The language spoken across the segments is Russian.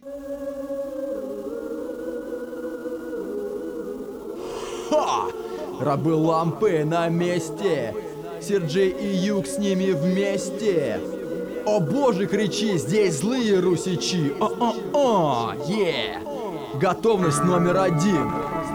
Ха! Рабы лампы на месте. Сир-Джей и Юг с ними вместе. О боже, кричи, здесь злые русичи. Готовность номер 1.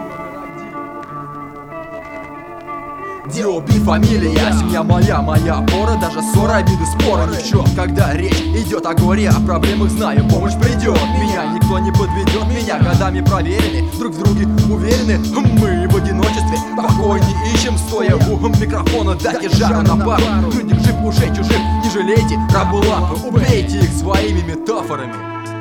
Диоби фамилия, семья моя опора, даже ссора, обиды, споры ни в чем. Когда речь идет о горе, о проблемах знаю, помощь придет. Меня никто не подведет, меня годами проверены, друг в друге уверены. Мы в одиночестве покой не ищем, стоя у микрофона, дайте жару на пару. Люди жив уже чужих, не жалейте, рабы лампы, убейте их своими метафорами.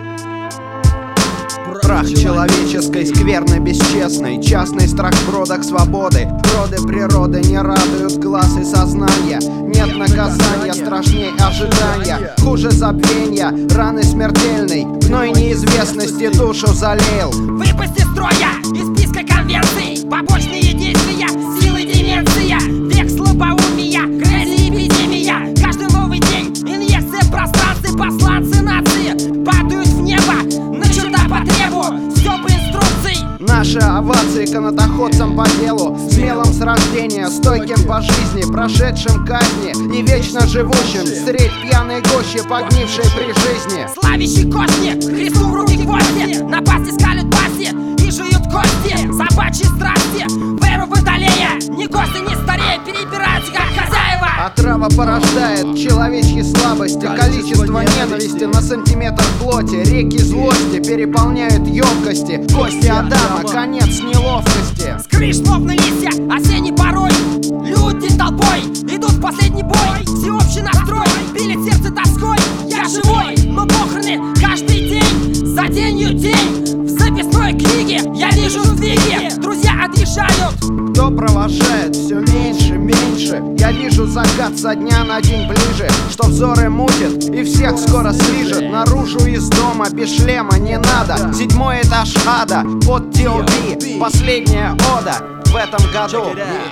Прах человеческой скверны бесчестной, частный страх в бродах свободы. Броды природы не радуют глаз и сознания. Нет наказания страшней ожидания. Хуже забвения, раны смертельной, но и неизвестности душу залеял. Выпусти строя из списка конвенций, побочные действия, силы деменция, век слабоумия, грязи эпидемия. Каждый новый день инъекция в пространстве, посланцы нации падают в небо, на черта по требу, все по инструкции. Наши овации канатоходцам по делу, смелым с рождения, стойким по жизни, прошедшим казни и вечно живущим средь пьяной гощи, погнившей при жизни. Славящий кости, Христу в руки гвозди, напасти скалят пасти и жуют кости. Собачьи страсти, в эру водолея, ни гости, ни старея, перебираются как хозяева. Отрава порождает человечьи слабости, количество ненависти на сантиметр плоти. Реки злости переполняют емкости, кости Адама, конец неловкости. Скрыш словно листья, осенний порой, люди толпой идут в последний бой. Всеобщий настрой, пилит сердце тоской. Я живой, но похороны каждый день, за денью день. В записной книге я вижу сдвиги, друзья отъезжают. Кто провожает все меньше, меньше. Я вижу закат со дня на день ближе, что взоры мутит и всех скоро слижет. Наружу из дома без шлема не надо. 7-й этаж ада от D.O.B. Последняя ода в этом году.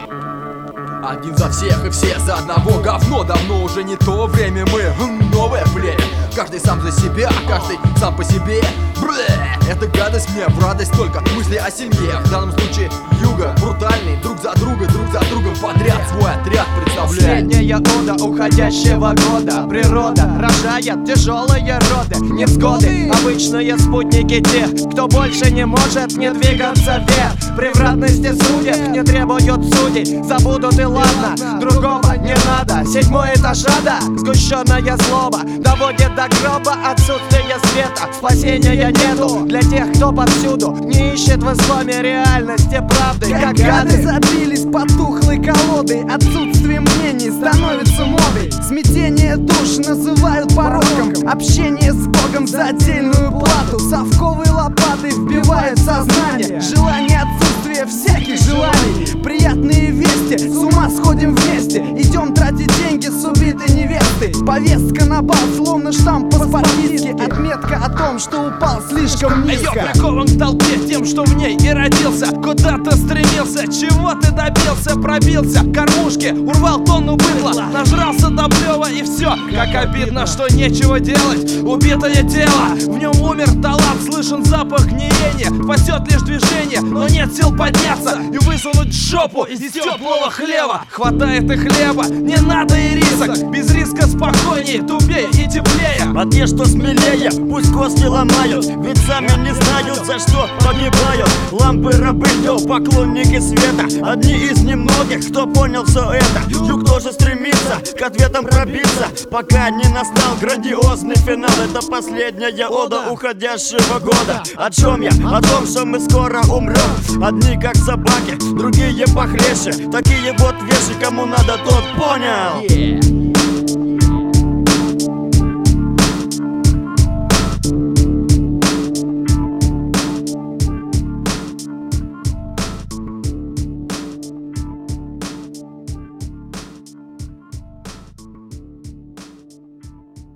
Один за всех и все за одного, говно. Давно уже не то время, мы новое племя. Каждый сам за себя, каждый сам по себе. Это гадость мне в радость, только мысли о семье. В данном случае Юга брутальный, друг за другом подряд свой отряд представляет. Последняя ода уходящего года. Природа рожает тяжелые роды, невзгоды, обычные спутники тех, кто больше не может не двигаться вверх. Превратности судеб не требуют судей, забудут и ладно, другого не надо. 7-й этаж ада, сгущенная злоба доводит до гроба отсутствие света. Спасения нету для тех, кто повсюду не ищет в исламе реальности правды. Как гады забились потухлой колодой, отсутствие мнений становится модой. Смятение душ называют пороком, общение с Богом за отдельную плату. Совковой лопатой вбивают сознание, желание отсутствия всяких желаний. Приятные вести, с ума сходим вместе, идем тратить деньги с убитой невестой. Повестка на бал, словно штамп по спортистке, отметка о том, что упал слишком низко. Я прикован к толпе тем, что в ней и родился. Куда ты стремился, чего ты добился? Пробился к кормушке, урвал тонну быдла, нажрался до блева и все. Как обидно, что нечего делать. Убитое тело, в нем умер талант, слышен запах гниения. Пасет лишь движение, но нет сил подняться и высунуть жопу из теплого хлеба. Хватает и хлеба, не надо и рисок. Без риска спокойнее, тупее и теплее. А те, что смелее, пусть кости ломают, ведь сами не знают, за что погибают. Лампы рабы, поклонники света, одни из немногих, кто понял все это. Юг тоже стремится к ответам пробиться, пока не настал грандиозный финал. Это последняя ода уходящего года. О чем я? О том, что мы скоро умрем. Одни как собаки, другие похлеще. Такие вот вещи, кому надо, тот понял.